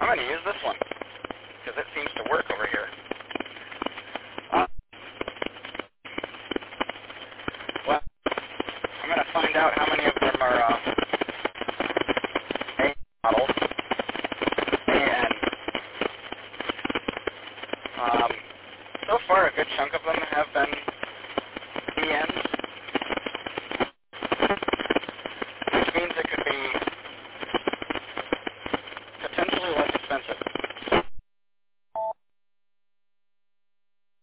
I'm going to use this one because it seems to work over here. Uh, well, I'm going to find out how many of them are A models. And so far, a good chunk of them have been DNs.